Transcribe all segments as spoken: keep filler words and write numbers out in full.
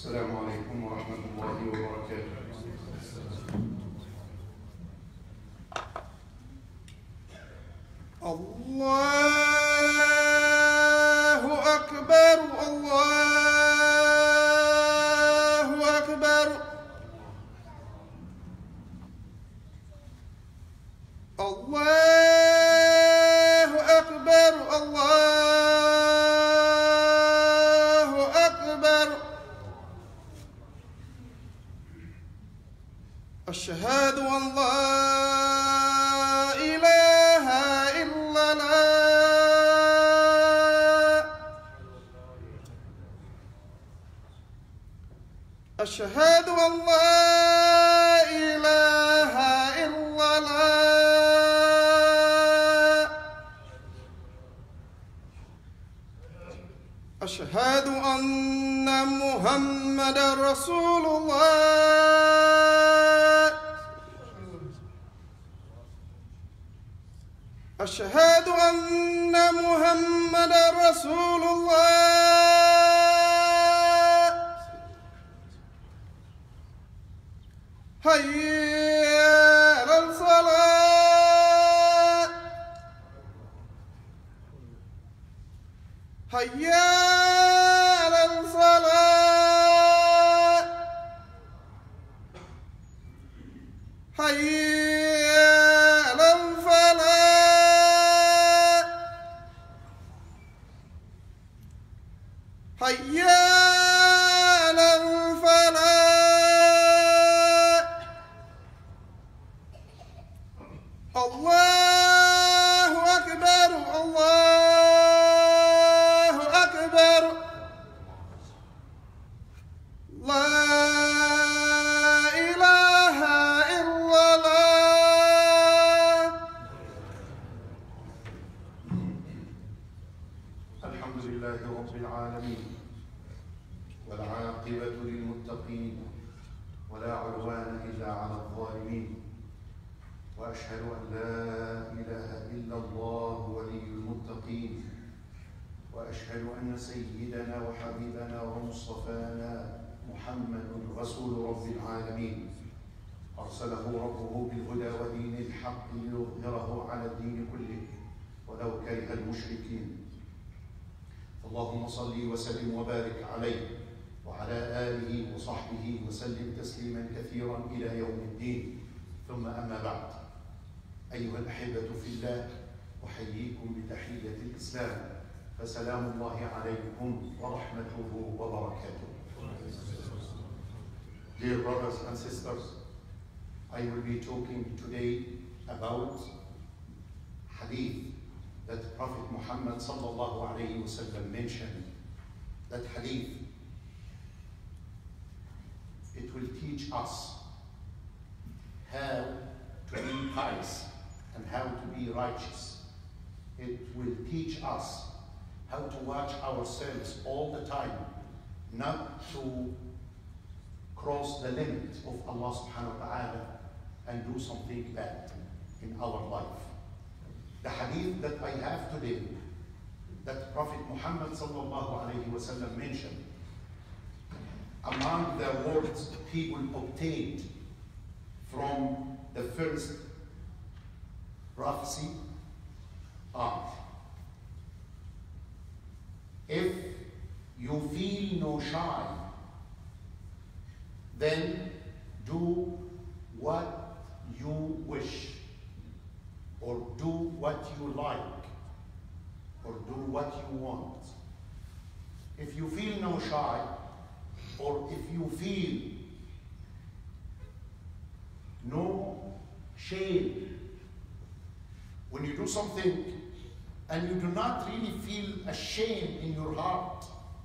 السلام عليكم ورحمة الله وبركاته. الله أكبر الله أكبر الله أكبر الله أكبر أشهد أن لا إله إلا الله أشهد أن لا إله إلا الله أشهد أن محمدا رسول الله أشهد أن محمدا رسول الله حي على الصلاة حي على الصلاة حي على الفلاح حي على الفلاح الله أكبر الله أكبر لا إله إلا الله. الحمد لله رب العالمين والعاقبة للمتقين ولا عدوان إلا على الظالمين وأشهد أن لا إله إلا الله ولي المتقين وأشهد أن سيدنا وحبيبنا ومصطفانا محمد رسول رب العالمين أرسله ربه بالهدى ودين الحق ليظهره على الدين كله ولو كره المشركين. اللهم صل وسلم وبارك عليه وعلى آله وصحبه وسلم تسليما كثيرا إلى يوم الدين. ثم أما بعد، أيها الأحبة في الله، أحييكم بتحية الإسلام، فسلام الله عليكم ورحمته وبركاته. Dear brothers and sisters, I will be talking today about hadith that Prophet Muhammad sallallahu alayhi wa sallam mentioned. That hadith, it will teach us how to be pious and how to be righteous. It will teach us how to watch ourselves all the time, not to cross the limit of Allah subhanahu wa ta'ala and do something bad in our life. The hadith that I have today, that Prophet Muhammad sallallahu alayhi wa sallam mentioned, among the words people obtained from the first prophecy are: if you feel no shy, then do what you wish, or do what you like, or do what you want. If you feel no shy, or if you feel no shame when you do something and you do not really feel a shame in your heart,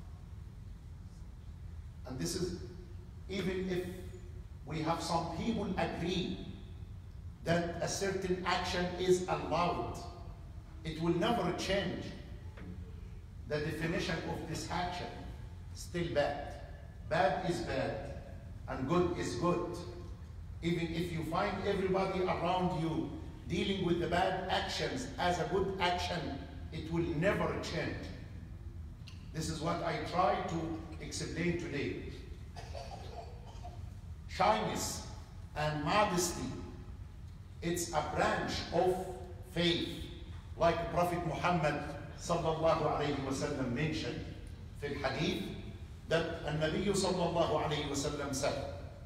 and this is even if we have some people agree that a certain action is allowed, it will never change the definition of this action. Still bad. Bad is bad and good is good. Even if you find everybody around you dealing with the bad actions as a good action, it will never change. This is what I try to explain today. shyness and modesty. It's a branch of faith, like Prophet Muhammad sallallahu alayhi wa sallam mentioned in hadith that An-Nabi sallallahu alayhi wa sallam said,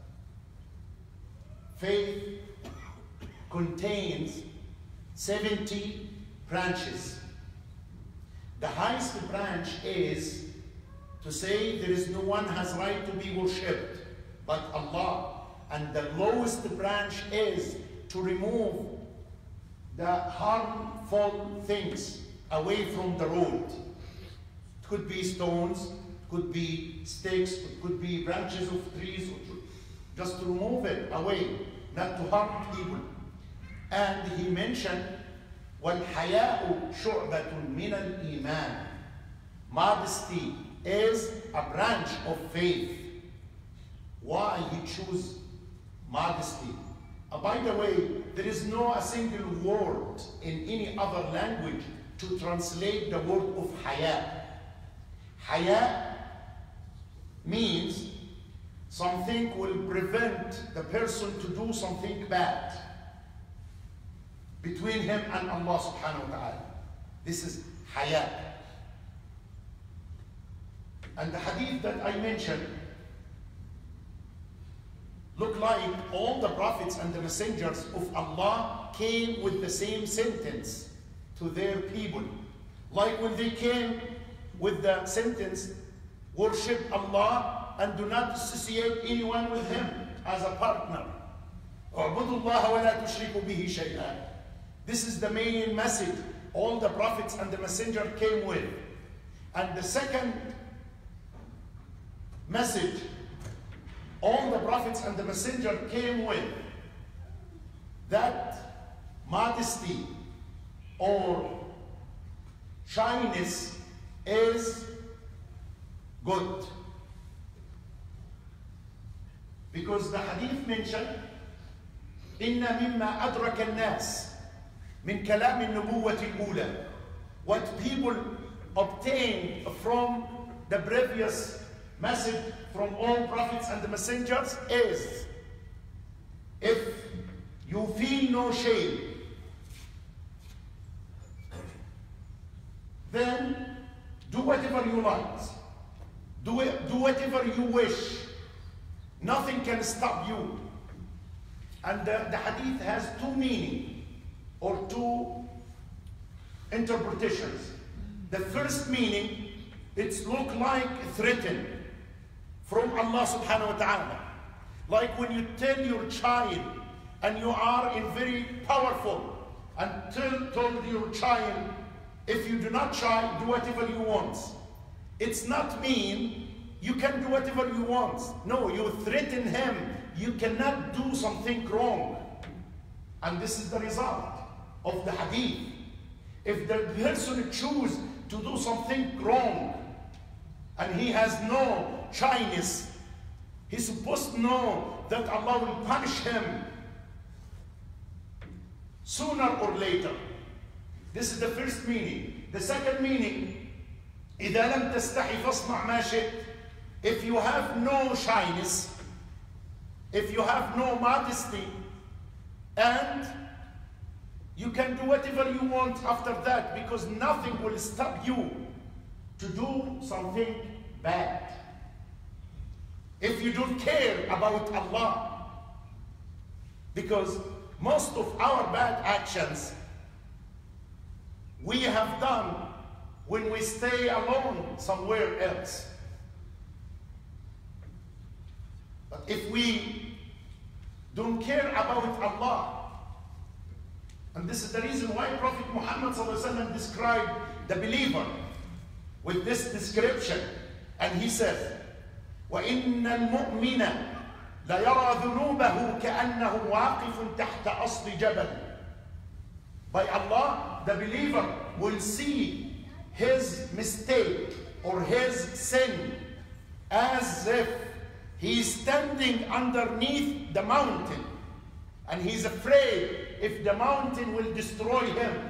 faith contains seventy branches. The highest branch is to say there is no one has right to be worshipped but Allah. And the lowest branch is to remove the harmful things away from the road. It could be stones, it could be sticks, it could be branches of trees, just to remove it away, not to harm people. And he mentioned, وَالْحَيَاءُ شُعْبَةٌ مِنَ الْإِيمَانِ. Modesty is a branch of faith. Why he chose modesty? Uh, by the way, there is no a single word in any other language to translate the word of haya. Haya means something will prevent the person to do something bad between him and Allah subhanahu wa ta'ala. This is haya. And the hadith that I mentioned look like all the prophets and the messengers of Allah came with the same sentence to their people. Like when they came with the sentence, worship Allah and do not associate anyone with Him as a partner. اعبدوا الله ولا تشركوا به شيئا. This is the main message all the prophets and the messenger came with. And the second message all the prophets and the messenger came with, that modesty or shyness is good. Because the hadith mentioned, إِنَّ مِمَّا أَدْرَكَ النَّاسِ مِنْ كَلَامِ النُّبُوَّةِ الْأُولَى. What people obtained from the previous message from all prophets and the messengers is, if you feel no shame, then do whatever you like. Do, it, do whatever you wish. Nothing can stop you. And the, the hadith has two meanings or two interpretations. The first meaning, it's look like threatened from Allah subhanahu wa ta'ala. Like when you tell your child and you are in very powerful and tell told your child, if you do not try, do whatever you want. It's not mean you can do whatever you want. No, you threaten him. You cannot do something wrong. And this is the result of the hadith. If the person chooses to do something wrong and he has no shyness, he's supposed to know that Allah will punish him sooner or later. This is the first meaning. The second meaning, إِذَا لَمْ تَسْتَحِ فَاصْنَعْ مَا شِئْتَ. If you have no shyness, if you have no modesty, and you can do whatever you want after that, because nothing will stop you to do something bad. If you don't care about Allah, because most of our bad actions we have done when we stay alone somewhere else. But if we don't care about Allah, and this is the reason why Prophet Muhammad ﷺ described the believer with this description, and he said, وَإِنَّ الْمُؤْمِنَ لَيَرَى ذُنُوبَهُ كَأَنَّهُ وَاقِفٌ تَحْتَ أَصْلِ جَبَلٍ. By Allah, the believer will see his mistake or his sin as if he is standing underneath the mountain, and he's afraid if the mountain will destroy him.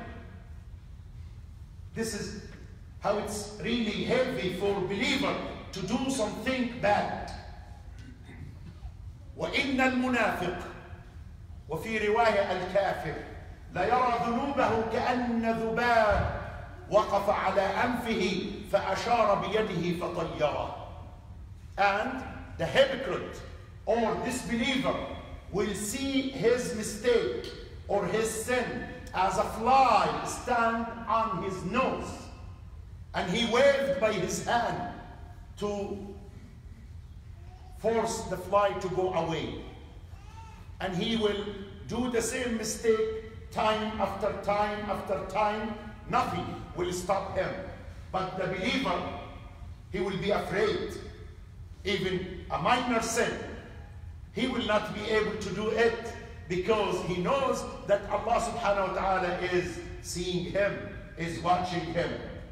This is how it's really heavy for a believer to do something bad. وإن المنافق وفي رواية الكافر لا يرى ذنوبه كأن ذباب وقف على أنفه فأشار بيده فطيره. And the hypocrite or disbeliever will see his mistake or his sin as a fly stand on his nose, and he waved by his hand to force the fly to go away. And he will do the same mistake time after time after time. Nothing will stop him. But the believer, he will be afraid. Even a minor sin, he will not be able to do it because he knows that Allah subhanahu wa ta'ala is seeing him, is watching him.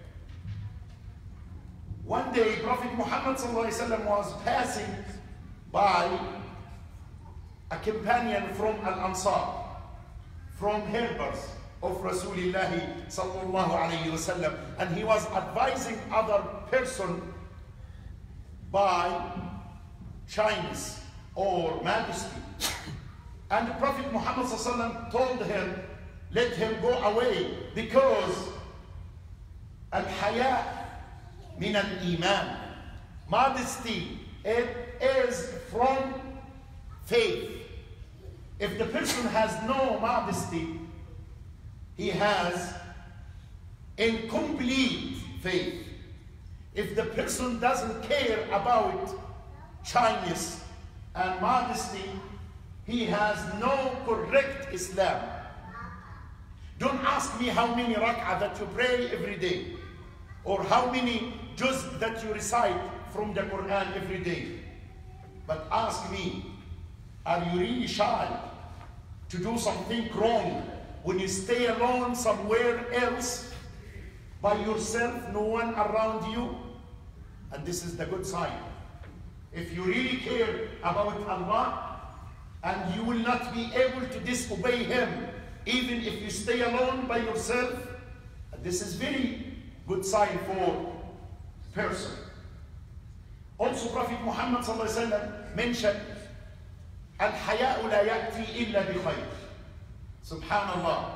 One day, Prophet Muhammad sallallahu alaihi wasallam was passing by a companion from Al-Ansar, from helpers of Rasulullah sallallahu alaihi wasallam, and he was advising other person by shyness or modesty. And the Prophet Muhammad sallallahu alaihi wasallam told him, let him go away, because al-haya min al-iman, modesty, it is from faith. If the person has no modesty, he has incomplete faith. If the person doesn't care about shyness and modesty, he has no correct Islam. Don't ask me how many rak'ah that you pray every day, or how many juz that you recite from the Quran every day. But ask me, are you really shy to do something wrong when you stay alone somewhere else by yourself, no one around you? And this is the good sign. If you really care about Allah, and you will not be able to disobey Him, even if you stay alone by yourself, this is very good sign for person. Also, Prophet Muhammad sallallahu alaihi wasallam mentioned, "Al-haya'u la ya'ti illa bi khayr." Subhanallah.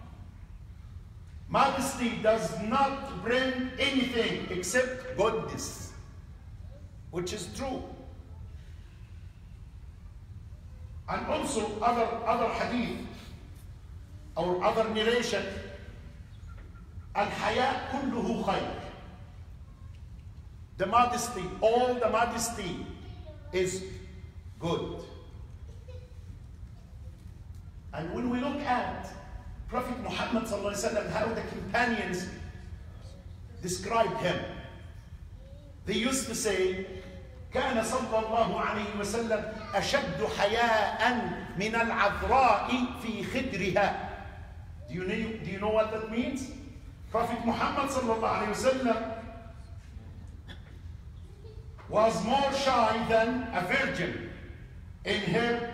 Modesty does not bring anything except goodness, which is true. And also other other hadith or other narration, al-haya kulluhu khayr. The modesty, all the modesty is good. And when we look at Prophet Muhammad sallallahu alaihi wasallam, how the companions described him, they used to say, كان صلى الله عليه وسلم أشد حياء من العذراء في خدرها. Do you know, do you know what that means? Prophet Muhammad صلى الله عليه وسلم was more shy than a virgin in her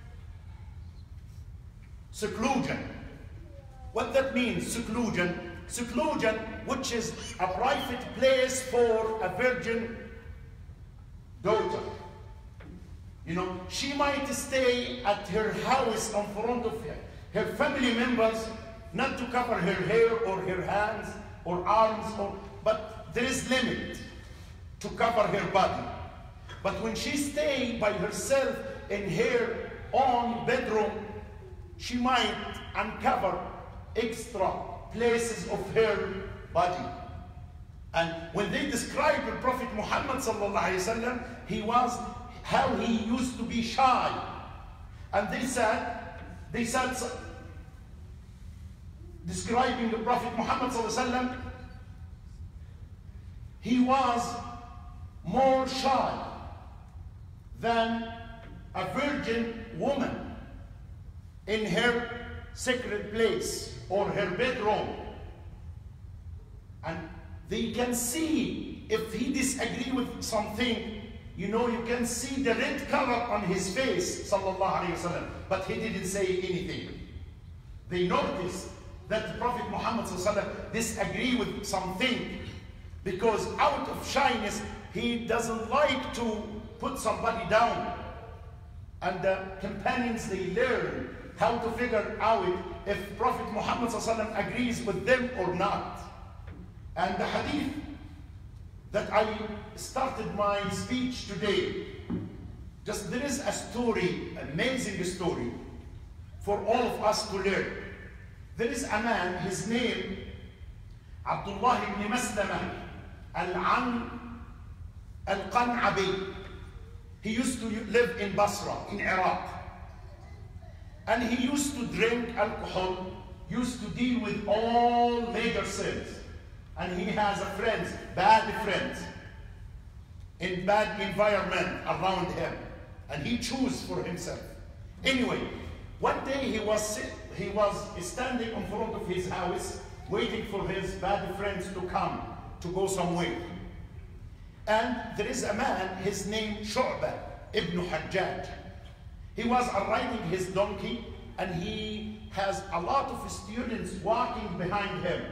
seclusion. What that means, seclusion? Seclusion, which is a private place for a virgin daughter. You know, she might stay at her house in front of her, her family members, not to cover her hair or her hands or arms, or, but there is limit to cover her body. But when she stay by herself in her own bedroom, she might uncover extra places of her body. And when they describe the Prophet Muhammad sallallahu alaihi wasallam, he was how he used to be shy. And they said, they said, describing the Prophet Muhammad sallallahu alaihi wasallam, he was more shy than a virgin woman in her secret place or her bedroom. And they can see if he disagree with something, you know, you can see the red color on his face, sallallahu alaihi wasallam, but he didn't say anything. They noticed that the Prophet Muhammad sallallahu alaihi wasallam disagree with something, because out of shyness, he doesn't like to put somebody down. and the companions, they learn how to figure out if Prophet Muhammad ﷺ agrees with them or not. And the hadith that I started my speech today, just there is a story, amazing story, for all of us to learn. There is a man, his name, Abdullah ibn Maslama al-Qan'abi. He used to live in Basra, in Iraq. And he used to drink alcohol, used to deal with all major sins. And he has a friends, bad friends, in bad environment around him. And he chose for himself. Anyway, one day he was, he was standing in front of his house, waiting for his bad friends to come, to go somewhere. And there is a man, his name Shu'bah ibn Hajjaj. He was riding his donkey, and he has a lot of students walking behind him.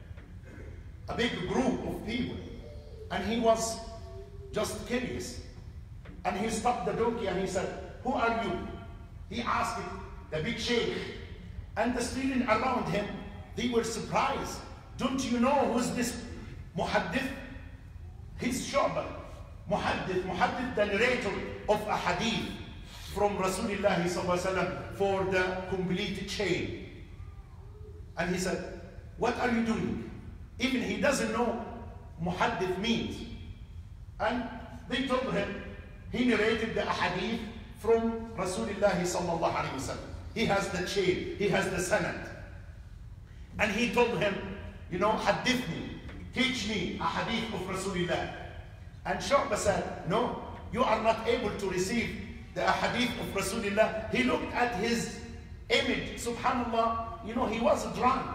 A big group of people. And he was just curious. And he stopped the donkey and he said, "Who are you?" He asked it, the big sheikh. And the students around him, they were surprised. "Don't you know who's this muhaddith?" He's Shu'bah. Muhaddith, muhaddith, the narrator of a hadith from Rasulullah sallallahu alaihi wasallam for the complete chain. And he said, "What are you doing?" Even he doesn't know muhaddith means. And they told him, he narrated the hadith from Rasulullah sallallahu alaihi wasallam. He has the chain, he has the sanad. And he told him, you know, hadithni, teach me a hadith of Rasulullah. And Shu'bah said, "No, you are not able to receive the hadith of Rasulullah." He looked at his image, subhanallah, you know, he was drunk.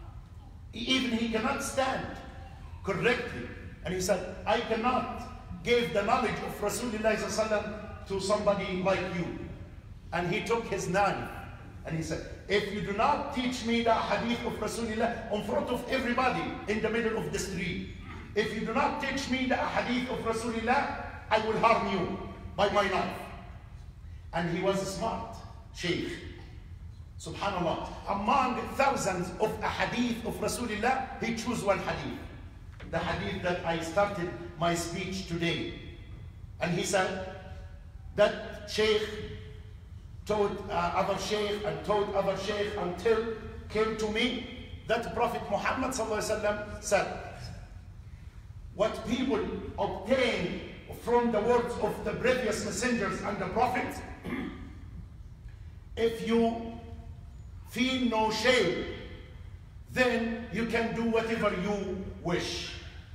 Even he cannot stand correctly. And he said, "I cannot give the knowledge of Rasulullah to somebody like you." And he took his knife and he said, "If you do not teach me the hadith of Rasulullah in front of everybody in the middle of the street, if you do not teach me the hadith of Rasulullah, I will harm you by my knife." And he was a smart sheikh. Subhanallah, among thousands of hadith of Rasulullah, he chose one hadith. The hadith that I started my speech today. And he said, that sheikh taught uh, other sheikh and taught other sheikh until came to me that Prophet Muhammad sallallahu alaihi wasallam said, what people obtain from the words of the previous messengers and the prophets, if you feel no shame, then you can do whatever you wish.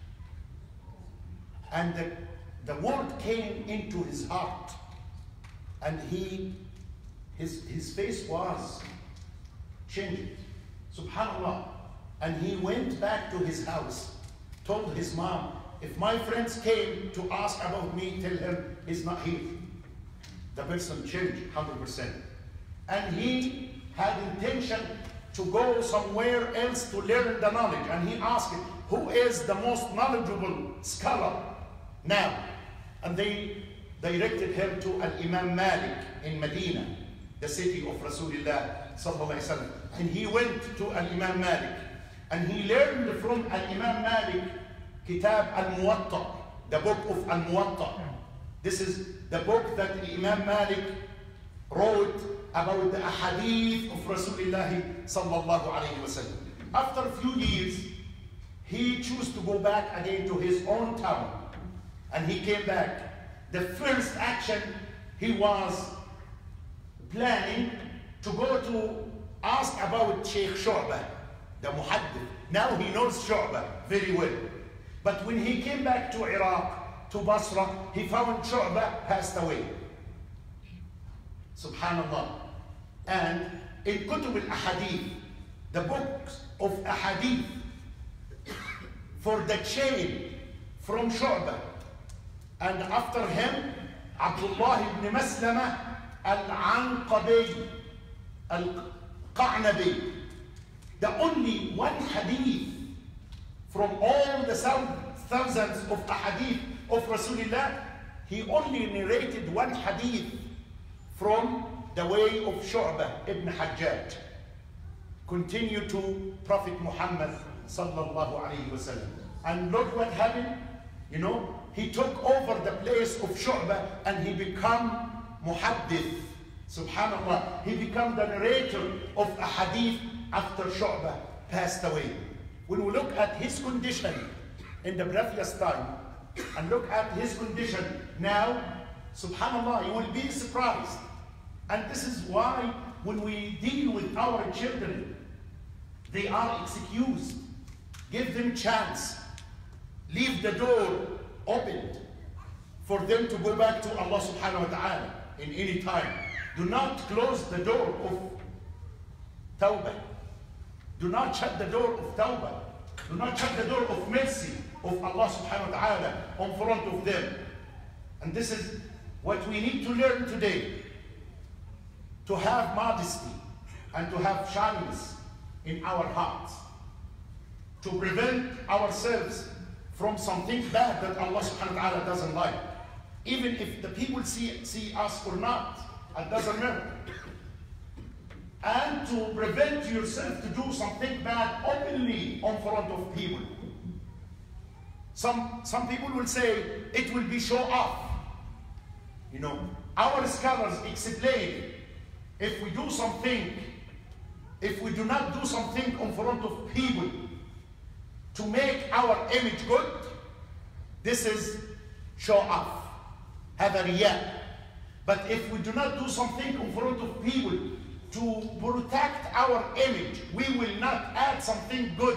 And the, the word came into his heart, and he, his, his face was changed. Subhanallah. And he went back to his house, told his mom, if my friends came to ask about me, tell him he's not here. The person changed one hundred percent. And he had intention to go somewhere else to learn the knowledge. And he asked, who is the most knowledgeable scholar now? And they directed him to Al-Imam Malik in Medina, the city of Rasulullah sallallahu alaihi wasallam. And he went to Al-Imam Malik, and he learned from Al-Imam Malik Kitab Al-Muwatta, the book of Al-Muwatta. This is the book that Imam Malik wrote about the ahadith of Rasulullah sallallahu alaihi wasallam. After a few years, he chose to go back again to his own town, and he came back. The first action, he was planning to go to ask about Sheikh Shu'bah, the muhaddith. Now he knows Shu'bah very well. But when he came back to Iraq, to Basra, he found Shu'bah passed away. Subhanallah. And in Kutub al-Ahadith, the books of Ahadith for the chain from Shu'bah, and after him, Abdullah ibn Maslama al-Anqabi, al-Qa'nabi. The only one hadith from all the thousands of ahadith of Rasulullah, he only narrated one hadith from the way of Shu'bah ibn Hajjaj. Continue to Prophet Muhammad sallallahu alayhi wa sallam. And look what happened. You know, he took over the place of Shu'bah and he became muhaddith. Subhanallah. He became the narrator of a hadith after Shu'bah passed away. When we look at his condition in the previous time and look at his condition now, subhanallah, you will be surprised. And this is why when we deal with our children, they are excused. Give them chance. Leave the door opened for them to go back to Allah subhanahu wa ta'ala in any time. Do not close the door of tawbah. Do not shut the door of tawbah. Do not shut the door of mercy of Allah subhanahu wa ta'ala on front of them. And this is what we need to learn today. To have modesty and to have shyness in our hearts. To prevent ourselves from something bad that Allah subhanahu wa ta'ala doesn't like. Even if the people see, see us or not, it doesn't matter. And to prevent yourself to do something bad openly on front of people. Some, some people will say it will be show off. You know, our scholars explain if we do something, if we do not do something in front of people to make our image good, this is show off, have a riyah. But if we do not do something in front of people to protect our image, we will not add something good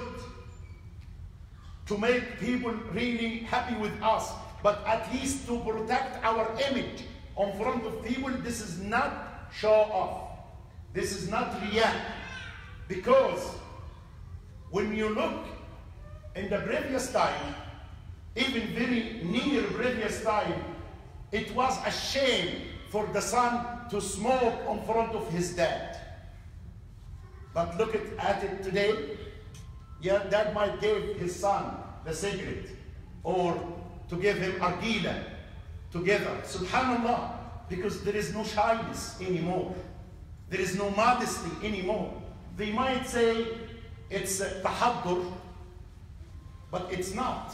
to make people really happy with us, but at least to protect our image in front of people. This is not show off. This is not riyah. Because when you look in the previous time, even very near previous time, it was a shame for the son to smoke in front of his dad. But look at, at it today. Yeah, dad might give his son the cigarette or to give him argila together. Subhanallah, because there is no shyness anymore. There is no modesty anymore. They might say it's uh, tahaddur, but it's not.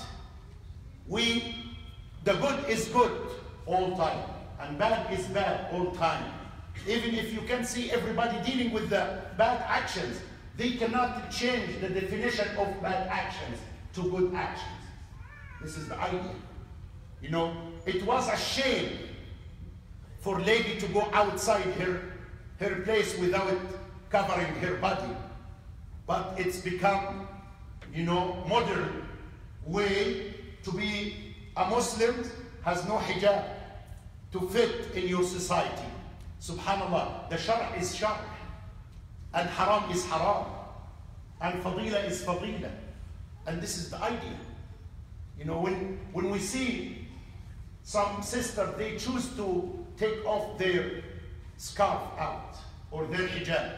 We, the good is good all time, and bad is bad all time. Even if you can see everybody dealing with the bad actions, they cannot change the definition of bad actions to good actions. This is the idea. You know, it was a shame for a lady to go outside her, her place without covering her body. But it's become, you know, modern way to be a Muslim has no hijab to fit in your society. Subhanallah, the shara is shara, and haram is haram, and fadila is fadila. And this is the idea. You know, when, when we see some sister, they choose to take off their scarf out or their hijab.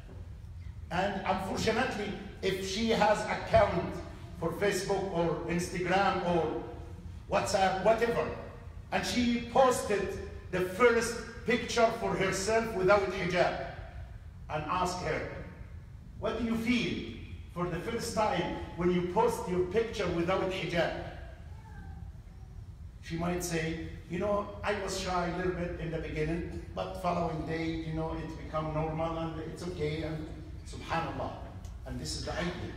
And unfortunately, if she has account for Facebook or Instagram or WhatsApp, whatever, and she posted the first picture for herself without hijab, and ask her, what do you feel for the first time when you post your picture without hijab? She might say, you know, I was shy a little bit in the beginning, but following day, you know, it's become normal and it's okay, and subhanallah. And this is the idea.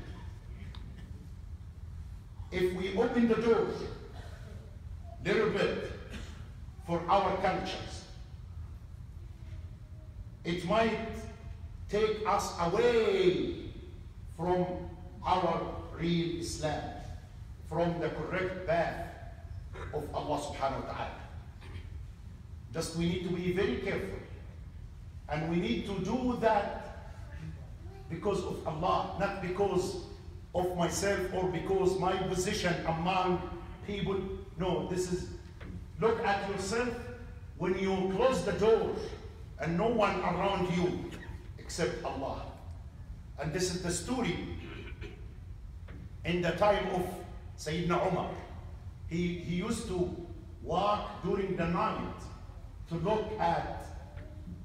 If we open the door a little bit for our cultures, it might take us away from our real Islam, from the correct path of Allah subhanahu wa ta'ala. Just we need to be very careful. And we need to do that because of Allah, not because of myself or because my position among people. No, this is, look at yourself when you close the door and no one around you except Allah. And this is the story in the time of Sayyidina Umar. He, he used to walk during the night to look at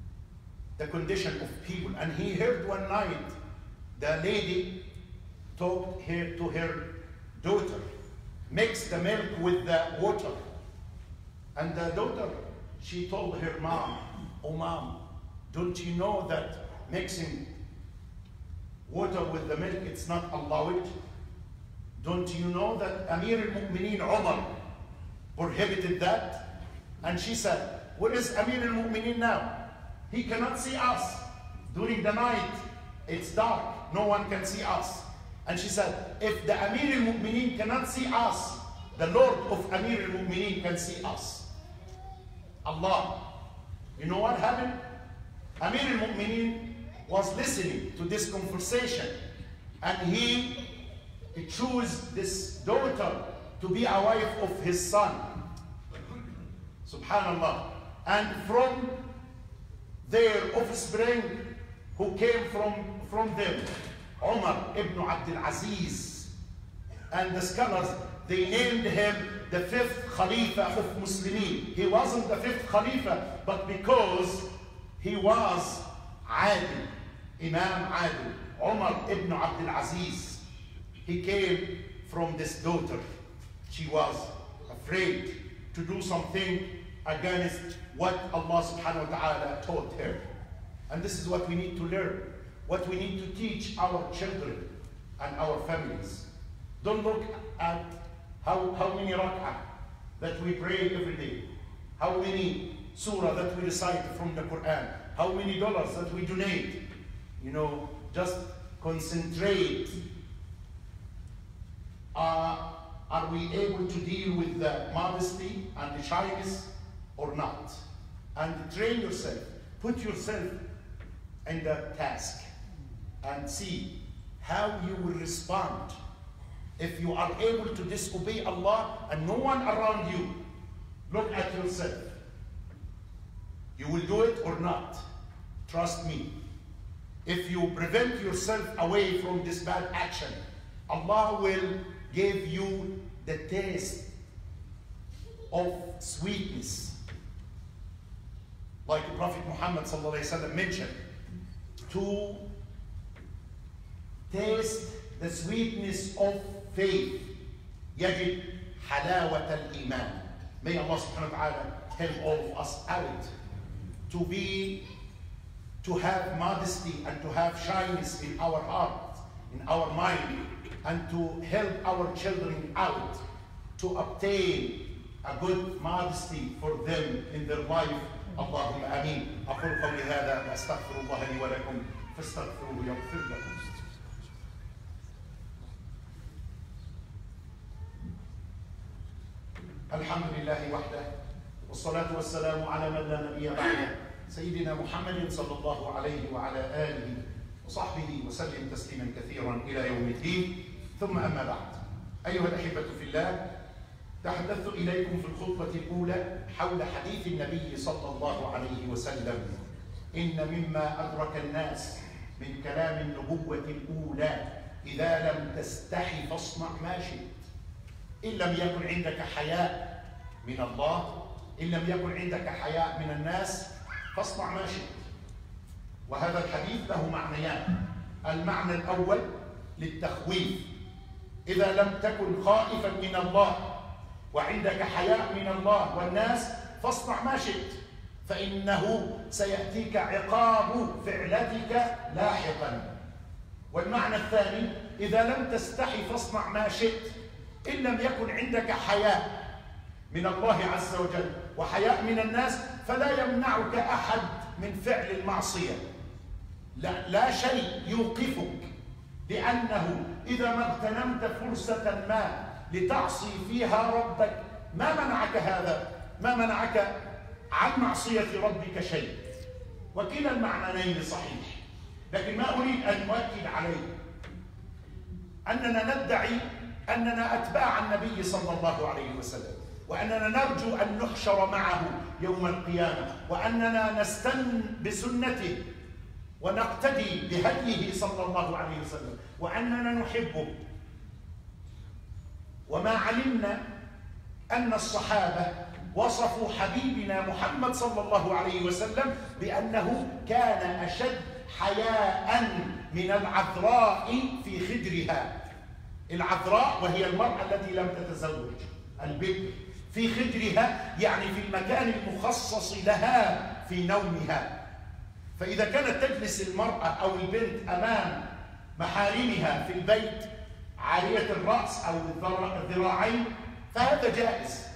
the condition of people. And he heard one night the lady talked here to her daughter, mix the milk with the water. And the daughter, she told her mom, "Oh mom, don't you know that mixing water with the milk, it's not allowed? Don't you know that Amir al-Mu'mineen Umar prohibited that?" And she said, "Where is Amir al-Mu'mineen now? He cannot see us. During the night, it's dark. No one can see us." And she said, "If the Amir al-Mu'mineen cannot see us, the Lord of Amir al-Mu'mineen can see us. Allah." You know what happened? Amir al-Mu'mineen was listening to this conversation, and he, he chose this daughter to be a wife of his son. Subhanallah. And from their offspring who came from, from them, Umar ibn Abdul Aziz. And the scholars, they named him the fifth Khalifa of Muslimin. He wasn't the fifth Khalifa, but because he was Adil, Imam Adil, Umar ibn Abdul Aziz. He came from this daughter. She was afraid to do something against what Allah subhanahu wa ta'ala taught her. And this is what we need to learn, what we need to teach our children and our families. Don't look at how, how many rak'ah that we pray every day, how many surah that we recite from the Quran, how many dollars that we donate. You know, just concentrate. Uh, are we able to deal with the modesty and the shyness or not? And train yourself, put yourself in the task and see how you will respond. If you are able to disobey Allah and no one around you, look at yourself. You will do it or not. Trust me. If you prevent yourself away from this bad action, Allah will give you the taste of sweetness. Like the Prophet Muhammad sallallahu alaihi wasallam mentioned, to taste the sweetness of faith. يجد حلاوة الإيمان. May Allah subhanahu wa ta'ala help all of us out to be, to have modesty and to have shyness in our heart, in our mind, and to help our children out to obtain a good modesty for them in their life. اللهم آمين. أقول قولي هذا وأستغفر الله لي ولكم فاستغفروه يغفر لكم. الحمد لله وحده والصلاة والسلام على من لا نبي بعده سيدنا محمد صلى الله عليه وعلى آله وصحبه وسلم تسليما كثيرا إلى يوم الدين. ثم أما بعد، أيها الأحبة في الله، تحدثت إليكم في الخطبة الأولى حول حديث النبي صلى الله عليه وسلم: إن مما أدرك الناس من كلام النبوة الأولى إذا لم تستحي فاصنع ما شئت. إن لم يكن عندك حياء من الله، إن لم يكن عندك حياء من الناس، فاصنع ما شئت. وهذا الحديث له معنيان. المعنى الأول للتخويف: إذا لم تكن خائفا من الله وعندك حياء من الله والناس، فاصنع ما شئت، فإنه سيأتيك عقاب فعلتك لاحقا. والمعنى الثاني: إذا لم تستحي فاصنع ما شئت. إن لم يكن عندك حياء من الله عز وجل وحياء من الناس، فلا يمنعك أحد من فعل المعصية. لا, لا شيء يوقفك، لأنه إذا ما اغتنمت فرصة ما لتعصي فيها ربك، ما منعك هذا، ما منعك عن معصية ربك شيء. وكلا المعنيين صحيح، لكن ما أريد أن أؤكد عليه أننا ندعي أننا أتباع النبي صلى الله عليه وسلم، وأننا نرجو أن نحشر معه يوم القيامة، وأننا نستن بسنته ونقتدي بهديه صلى الله عليه وسلم، وأننا نحبه. وما علمنا أن الصحابة وصفوا حبيبنا محمد صلى الله عليه وسلم بأنه كان أشد حياء من العذراء في خدرها. العذراء وهي المرأة التي لم تتزوج، البكر، في خدرها يعني في المكان المخصص لها في نومها. فإذا كانت تجلس المرأة أو البنت أمام محارمها في البيت عارية الرأس أو الذراعين فهذا جائز،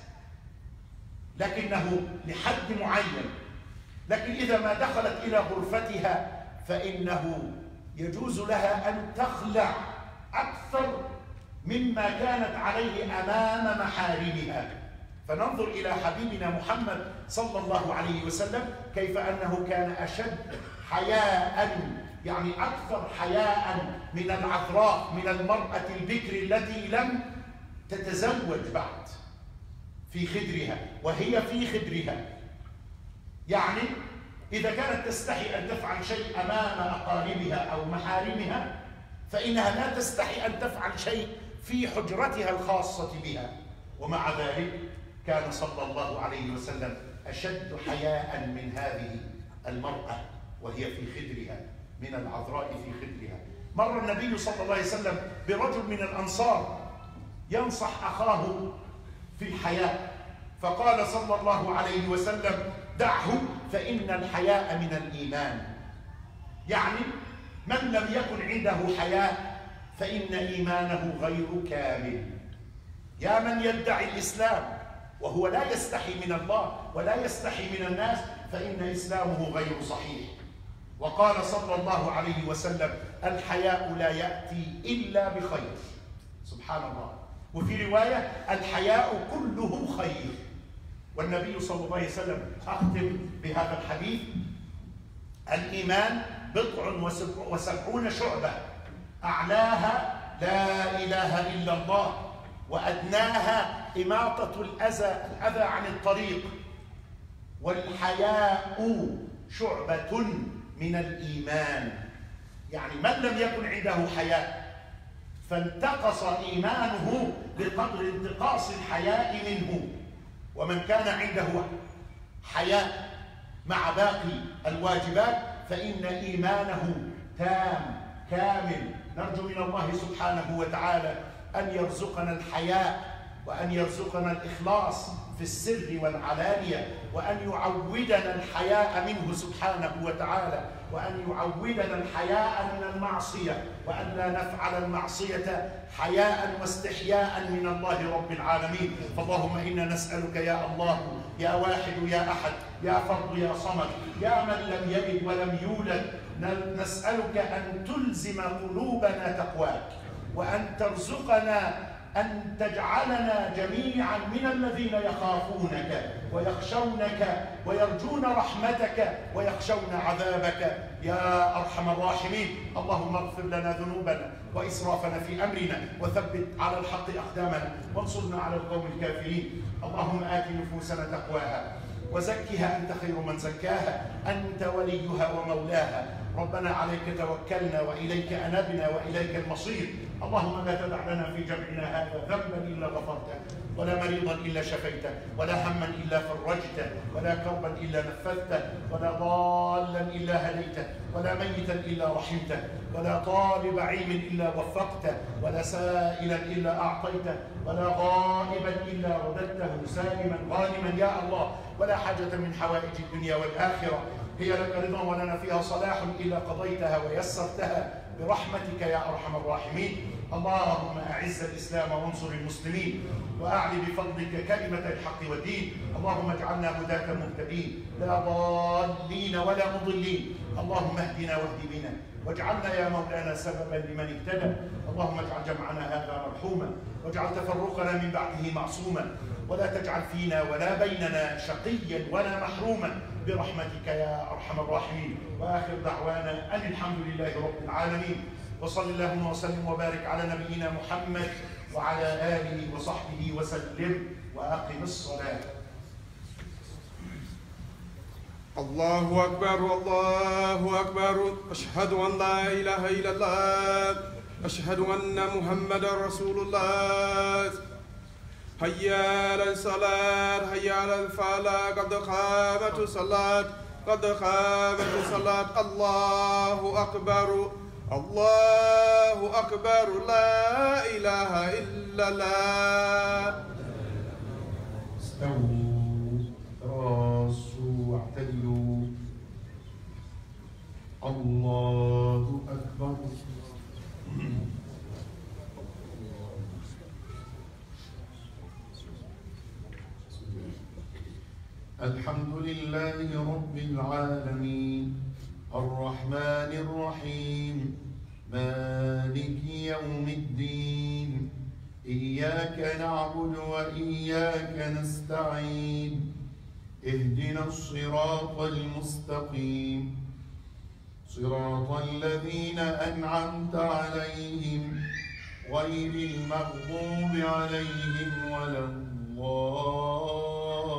لكنه لحد معين. لكن إذا ما دخلت إلى غرفتها فإنه يجوز لها أن تخلع أكثر مما كانت عليه أمام محارمها. فننظر إلى حبيبنا محمد صلى الله عليه وسلم كيف أنه كان أشد حياء، يعني أكثر حياء من العذراء، من المرأة البكر التي لم تتزوج بعد في خدرها وهي في خدرها. يعني إذا كانت تستحي أن تفعل شيء أمام أقاربها أو محارمها فإنها لا تستحي أن تفعل شيء في حجرتها الخاصة بها. ومع ذلك كان صلى الله عليه وسلم أشد حياء من هذه المرأة وهي في خدرها، من العذراء في خدرها. مر النبي صلى الله عليه وسلم برجل من الأنصار ينصح أخاه في الحياء، فقال صلى الله عليه وسلم: دعه فإن الحياء من الإيمان. يعني من لم يكن عنده حياء فإن إيمانه غير كامل. يا من يدعي الإسلام وهو لا يستحي من الله ولا يستحي من الناس فإن إسلامه غير صحيح. وقال صلى الله عليه وسلم: الحياء لا يأتي إلا بخير. سبحان الله. وفي رواية: الحياء كله خير. والنبي صلى الله عليه وسلم أختم بهذا الحديث: الإيمان بضع وسبعون شعبة، أعلاها لا إله إلا الله، وأدناها إماطة الأذى الأذى عن الطريق، والحياء شعبة من الإيمان. يعني من لم يكن عنده حياء فانتقص إيمانه بقدر انتقاص الحياء منه، ومن كان عنده حياء مع باقي الواجبات فإن إيمانه تام كامل. نرجو من الله سبحانه وتعالى أن يرزقنا الحياء وأن يرزقنا الإخلاص في السر والعلانية، وأن يعودنا الحياء منه سبحانه وتعالى، وأن يعودنا الحياء من المعصية، وأن لا نفعل المعصية حياء واستحياء من الله رب العالمين. فاللهم إنا نسألك يا الله يا واحد يا أحد يا فرد يا صمد يا من لم يلد ولم يولد، نسألك أن تلزم قلوبنا تقواك، وأن ترزقنا أن تجعلنا جميعا من الذين يخافونك ويخشونك ويرجون رحمتك ويخشون عذابك يا أرحم الراحمين. اللهم اغفر لنا ذنوبنا وإسرافنا في أمرنا، وثبت على الحق أقدامنا، وانصرنا على القوم الكافرين. اللهم آت نفوسنا تقواها وزكها أنت خير من زكاها، أنت وليها ومولاها. ربنا عليك توكلنا وإليك أنبنا وإليك المصير. اللهم لا تدع لنا في جمعنا هذا ذنبا إلا غفرته، ولا مريضا إلا شفيته، ولا هما إلا فرجته، ولا كربا إلا نفذته، ولا ضالا إلا هديته، ولا ميتا إلا رحمته، ولا طالب علم إلا وفقته، ولا سائلا إلا أعطيته، ولا غائبا إلا رددته سالما غانما يا الله. ولا حاجة من حوائج الدنيا والآخرة هي لك رضا ولنا فيها صلاح إلا قضيتها ويسرتها برحمتك يا أرحم الراحمين. اللهم أعز الإسلام وانصر المسلمين، وأعلي بفضلك كلمة الحق والدين. اللهم اجعلنا هداة مهتدين لا ضالين ولا مضلين. اللهم اهدنا واهد بنا، واجعلنا يا مولانا سببا لمن اهتدى. اللهم اجعل جمعنا هذا مرحوما، واجعل تفرقنا من بعده معصوما، ولا تجعل فينا ولا بيننا شقيا ولا محروما برحمتك يا أرحم الراحمين. وآخر دعوانا أن الحمد لله رب العالمين، وصل اللهم وسلم وبارك على نبينا محمد وعلى آله وصحبه وسلم، وأقم الصلاة. الله أكبر الله أكبر، أشهد أن لا إله إلا الله، أشهد أن محمدا رسول الله. حي على الصلاة حي على الفلاح قد قامت الصلاة قد قامت الصلاة الله أكبر الله أكبر لا إله إلا الله. استووا تراصوا واعتدلوا. الله أكبر. الحمد لله رب العالمين الرحمن الرحيم مالك يوم الدين إياك نعبد وإياك نستعين اهدنا الصراط المستقيم صراط الذين أنعمت عليهم غير المغضوب عليهم ولا الضالين.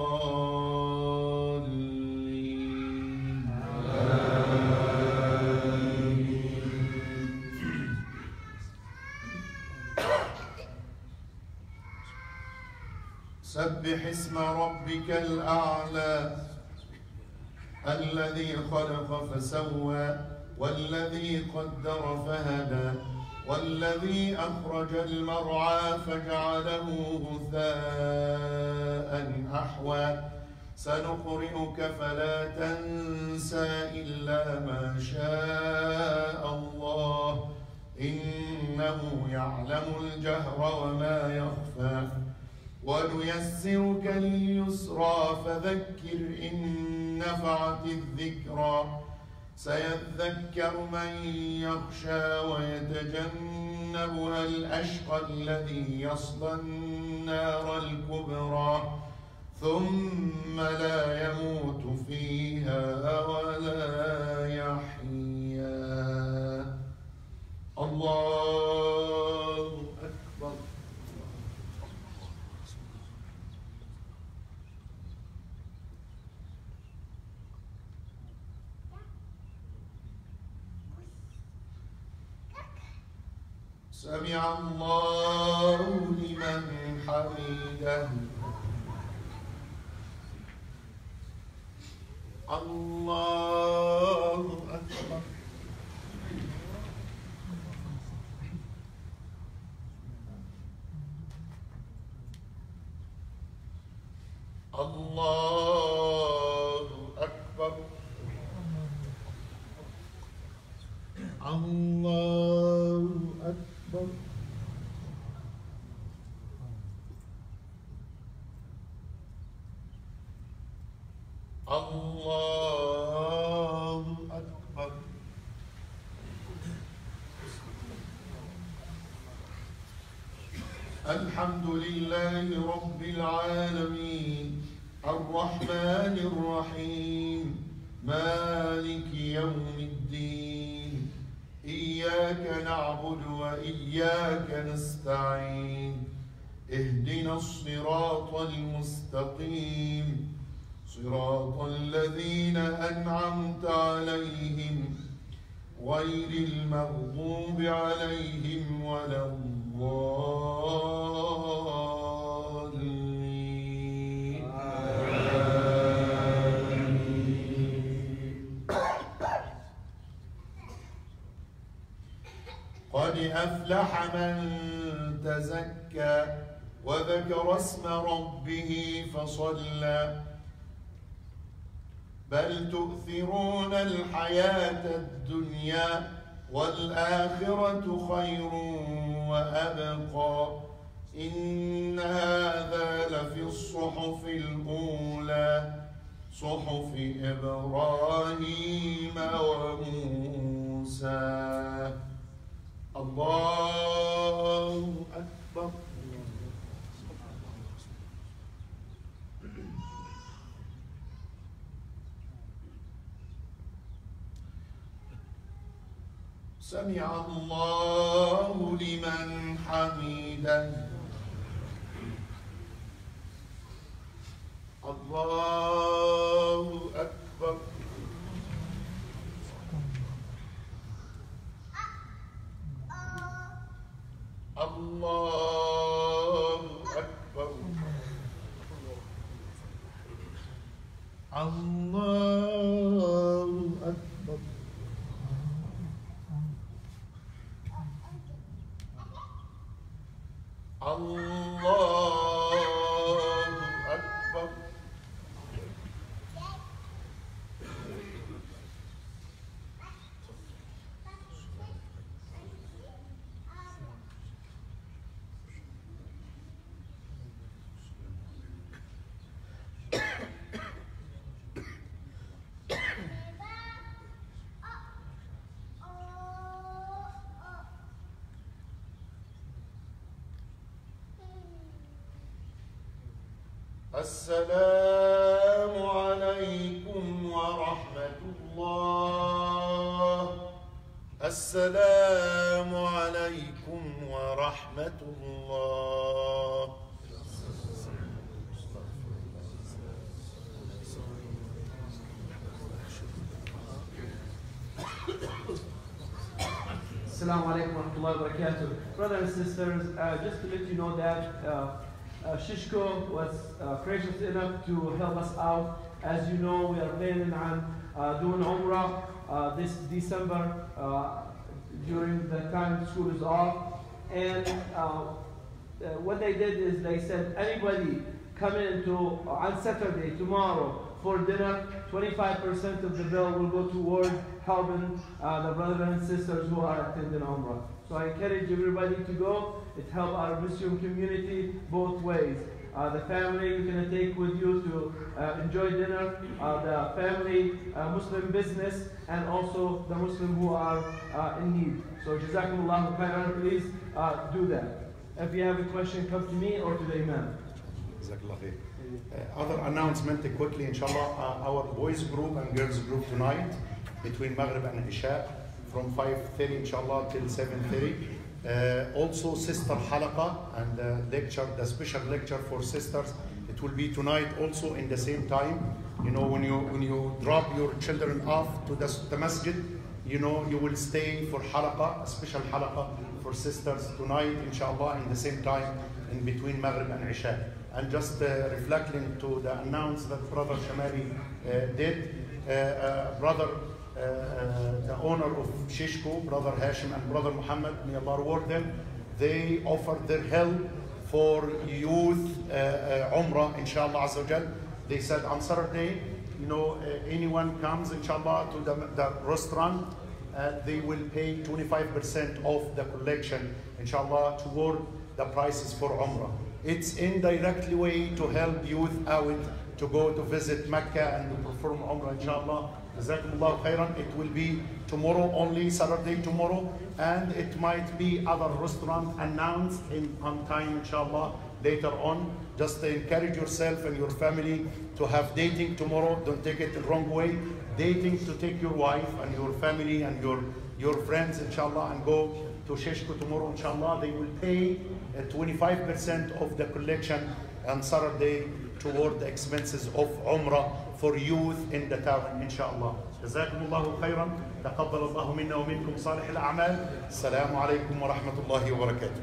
سبح اسم ربك الأعلى الذي خلق فسوى والذي قدر فهدى والذي أخرج المرعى فجعله غثاء أحوى سنقرئك فلا تنسى إلا ما شاء الله إنه يعلم الجهر وما يخفى ونيسرك لليسرى فذكر إن نفعت الذكرى سيذكر من يخشى ويتجنبها الأشقى الذي يصلى النار الكبرى ثم لا يموت فيها ولا يحيا. الله أكبر. سمع الله لمن حمده. الله أكبر. الله أكبر. الله أكبر. الله أكبر. الحمد لله رب العالمين الرحمن الرحيم مالك يوم الدين إياك نعبد وإياك نستعين اهدنا الصراط المستقيم صراط الذين أنعمت عليهم غير المغضوب عليهم ولا الضالين. قد أفلح من تزكى وذكر اسم ربه فصلى بل تؤثرون الحياة الدنيا والآخرة خير وأبقى إن هذا لفي الصحف الأولى صحف إبراهيم وموسى. الله أكبر. سمع الله لمن حمده. الله أكبر. الله أكبر. Allahu Akbar. Allahu Akbar. السلام عليكم ورحمة الله. السلام عليكم ورحمة الله. Assalamu alaikum wa rahmatullahi wa barakatuh. Brothers and sisters, uh, just to let you know that uh, uh, Shishko was uh, gracious enough to help us out. As you know, we are planning on uh, doing Umrah uh, this December uh, during the time school is off. And uh, uh, what they did is they said, anybody coming into uh, on Saturday, tomorrow, for dinner, twenty-five percent of the bill will go toward helping uh, the brothers and sisters who are attending Umrah. So I encourage everybody to go. It helps our Muslim community both ways. Uh, the family you can take with you to uh, enjoy dinner, uh, the family uh, Muslim business, and also the Muslim who are uh, in need. So Jazakumullahu khairan, please uh, do that. If you have a question, come to me or to the Imam. Uh, other announcement quickly, inshallah, uh, our boys group and girls group tonight between Maghrib and Isha from five thirty inshallah till seven thirty. Uh, also sister halaqa and uh, lecture, the special lecture for sisters, it will be tonight also in the same time. You know, when you when you drop your children off to the, the masjid, you know, you will stay for halaqa, a special halaqa for sisters tonight inshallah in the same time in between Maghrib and Isha. And just uh, reflecting to the announce that Brother Shamali uh, did, uh, uh, Brother, uh, uh, the owner of Shishko, Brother Hashim and Brother Muhammad, may Allah reward them, they offered their help for youth uh, uh, Umrah, inshallah Azza wa Jal. They said on Saturday, you know, uh, anyone comes, inshallah, to the, the restaurant, uh, they will pay twenty-five percent of the collection, inshallah, toward the prices for Umrah. It's indirectly way to help youth out to go to visit Mecca and to perform Umrah, inshallah. Jazakumullahu khairan. It will be tomorrow only, Saturday tomorrow, and it might be other restaurant announced in on time, inshallah, later on. Just encourage yourself and your family to have dating tomorrow. Don't take it the wrong way. Dating to take your wife and your family and your, your friends, inshallah, and go to Shishko tomorrow, inshallah. They will pay twenty-five percent of the collection on Saturday toward the expenses of Umrah for youth in the town, inshallah. Jazakumullahu khairan. تقبل الله منا ومنكم صالح الأعمال. السلام عليكم ورحمة الله وبركاته.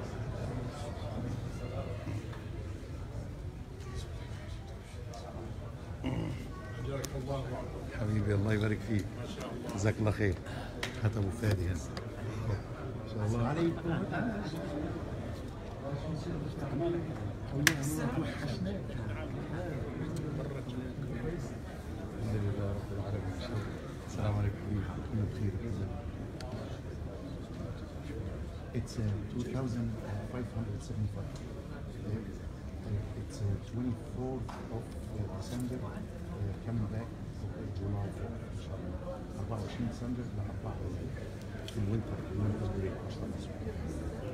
حبيبي الله يبارك فيك. جزاك الله خير. هات ابو فادي هسه. ان شاء الله عليكم. الحمد لله رب العالمين. السلام عليكم. كنا بخير. It's uh, two thousand five hundred seventy-five. It's uh, twenty-fourth of uh, December. Uh, coming back July fourth إن شاء الله. أربعة وعشرين ديسمبر ل أربعة في الوينتر، الوينتر بريك إن شاء الله.